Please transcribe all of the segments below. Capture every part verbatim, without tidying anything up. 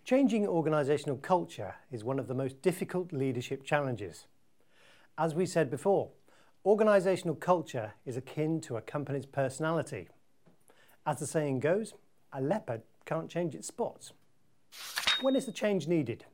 Changing organisational culture is one of the most difficult leadership challenges. As we said before, organisational culture is akin to a company's personality. As the saying goes, a leopard can't change its spots. When is the change needed?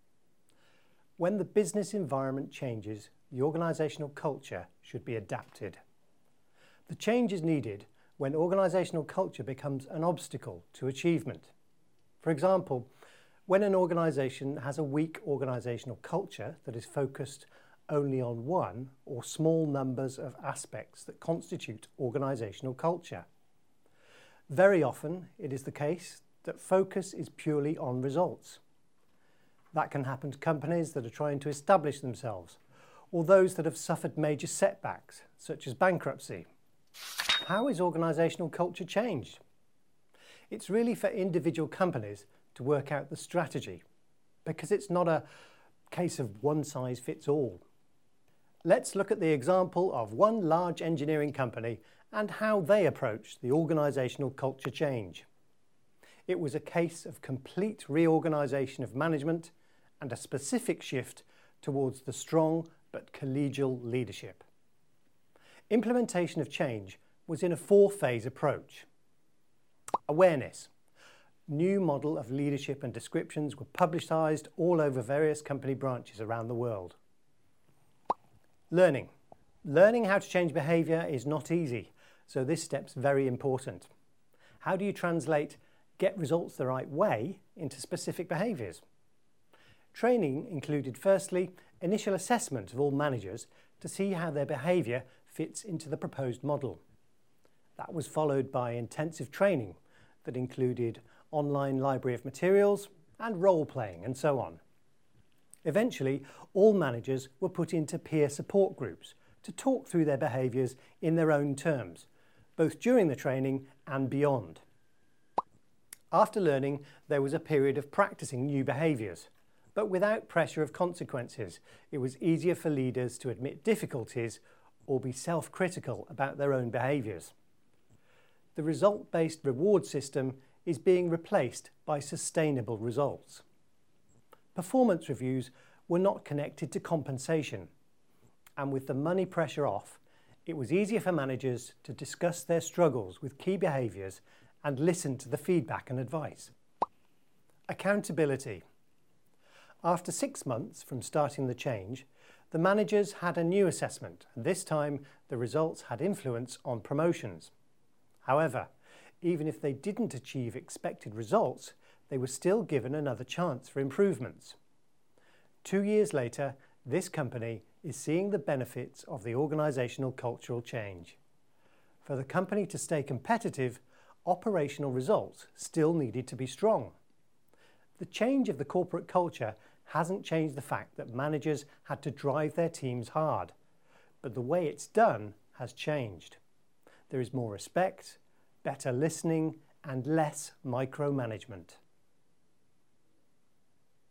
When the business environment changes, the organisational culture should be adapted. The change is needed when organisational culture becomes an obstacle to achievement. For example, when an organisation has a weak organisational culture that is focused only on one or small numbers of aspects that constitute organisational culture. Very often it is the case that focus is purely on results. That can happen to companies that are trying to establish themselves or those that have suffered major setbacks, such as bankruptcy. How is organisational culture changed? It's really for individual companies to work out the strategy, because it's not a case of one size fits all. Let's look at the example of one large engineering company and how they approached the organisational culture change. It was a case of complete reorganisation of management and a specific shift towards the strong but collegial leadership. Implementation of change was in a four-phase approach. Awareness. New model of leadership and descriptions were publicised all over various company branches around the world. Learning. Learning how to change behaviour is not easy, so this step's very important. How do you translate get results the right way into specific behaviours? Training included firstly initial assessment of all managers to see how their behaviour fits into the proposed model. That was followed by intensive training that included online library of materials and role-playing and so on. Eventually, all managers were put into peer support groups to talk through their behaviours in their own terms, both during the training and beyond. After learning, there was a period of practising new behaviours, but without pressure of consequences. It was easier for leaders to admit difficulties or be self-critical about their own behaviours. The result-based reward system is being replaced by sustainable results. Performance reviews were not connected to compensation, and with the money pressure off, it was easier for managers to discuss their struggles with key behaviours and listen to the feedback and advice. Accountability. After six months from starting the change, the managers had a new assessment, and this time the results had influence on promotions. However, even if they didn't achieve expected results, they were still given another chance for improvements. Two years later, this company is seeing the benefits of the organisational cultural change. For the company to stay competitive, operational results still needed to be strong. The change of the corporate culture hasn't changed the fact that managers had to drive their teams hard, but the way it's done has changed. There is more respect, better listening, and less micromanagement.